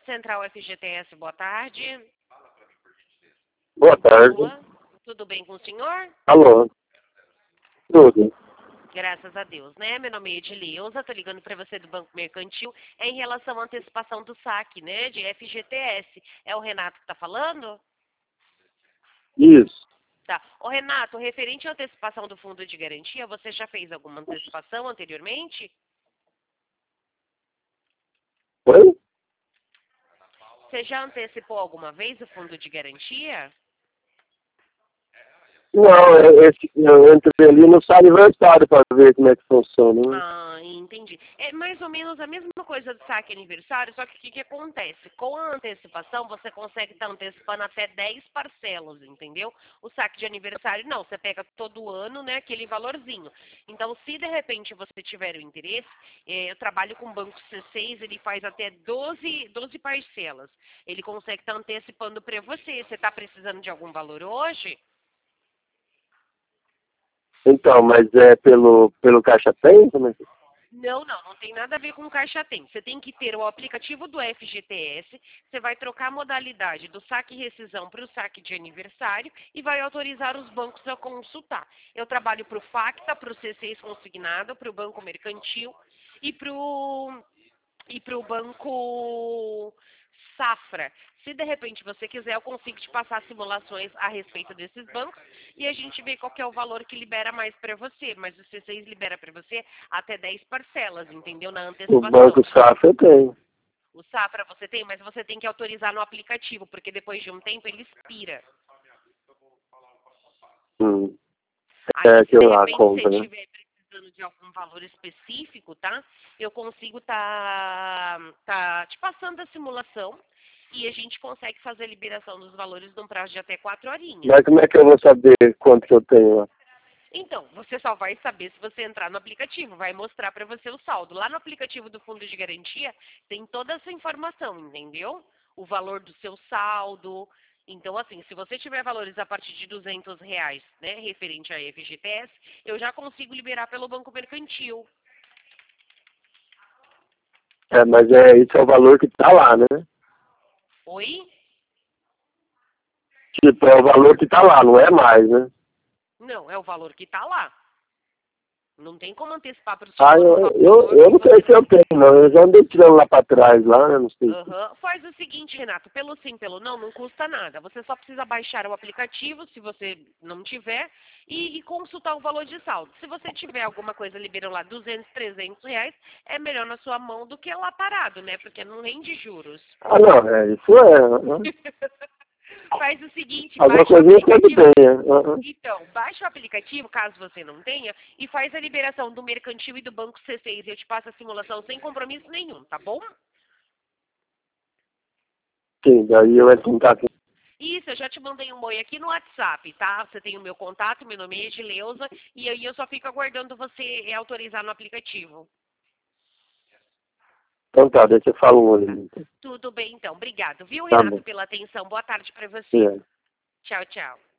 Central FGTS, boa tarde. Boa tarde. Olá, tudo bem com o senhor? Alô. Tudo. Graças a Deus, né? Meu nome é Edileuza, tô ligando para você do Banco Mercantil. É em relação à antecipação do saque, né? De FGTS. É o Renato que tá falando? Isso. Tá. Ô Renato, referente à antecipação do fundo de garantia, você já fez alguma antecipação anteriormente? Oi? Você já antecipou alguma vez o fundo de garantia? Não, eu entrei ali no seu aniversário para ver como é que funciona. Né? Ah, entendi. É mais ou menos a mesma coisa do saque aniversário, só que o que acontece? Com a antecipação, você consegue estar antecipando até 10 parcelas, entendeu? O saque de aniversário, não, você pega todo ano, né, aquele valorzinho. Então, se de repente você tiver o interesse, eu trabalho com o Banco C6, ele faz até 12 parcelas. Ele consegue estar antecipando para você. Você está precisando de algum valor hoje? Então, mas é pelo Caixa Tem? Como é que... Não tem nada a ver com Caixa Tem. Você tem que ter o aplicativo do FGTS, você vai trocar a modalidade do saque e rescisão para o saque de aniversário e vai autorizar os bancos a consultar. Eu trabalho para o Facta, para o C6 consignado, para o Banco Mercantil e para o Banco Safra. Se de repente você quiser, eu consigo te passar simulações a respeito desses bancos e a gente vê qual que é o valor que libera mais para você. Mas o C6 libera para você até 10 parcelas, entendeu? Na O antecipação. Banco Safra tem. O Safra você tem, mas você tem que autorizar no aplicativo, porque depois de um tempo ele expira. Aí, É se que de lá repente você compra, né? estiver precisando de algum valor específico, tá? Eu consigo tá te passando a simulação e a gente consegue fazer a liberação dos valores num prazo de até 4 horinhas. Mas como é que eu vou saber quanto que eu tenho lá? Então, você só vai saber se você entrar no aplicativo, vai mostrar para você o saldo. Lá no aplicativo do Fundo de Garantia tem toda essa informação, entendeu? O valor do seu saldo. Então, assim, se você tiver valores a partir de R$ 200, né, referente a FGTS, eu já consigo liberar pelo Banco Mercantil. É, mas esse é o valor que tá lá, né? Oi? Tipo, é o valor que tá lá, não é mais, né? Não, é o valor que está lá. Não tem como antecipar para o Ah, senhor um eu valor que não sei você se eu não tem. tenho, não. Eu já andei tirando lá pra trás, lá, né? Não sei. Aham. Faz o seguinte, Renato, pelo sim, pelo não, não custa nada. Você só precisa baixar o aplicativo, se você não tiver, e consultar o valor de saldo. Se você tiver alguma coisa liberando lá 200, R$ 300, é melhor na sua mão do que lá parado, né? Porque não rende juros. Ah, não, isso é. Né? Faz o seguinte, Alguma baixa o coisinha sempre aplicativo. tem. Aham. Então, baixa o aplicativo, caso você não tenha, e faz a liberação do Mercantil e do Banco C6. Eu te passo a simulação sem compromisso nenhum, tá bom? Sim, daí eu entro em contato. Isso, eu já te mandei um oi aqui no WhatsApp, tá? Você tem o meu contato, meu nome é Edileuza, e aí eu só fico aguardando você autorizar no aplicativo. Então tá, deixa eu falar um olho. Tudo bem, então. Obrigado, viu, Tá Renato, bom. pela atenção. Boa tarde para você. É. Tchau, tchau.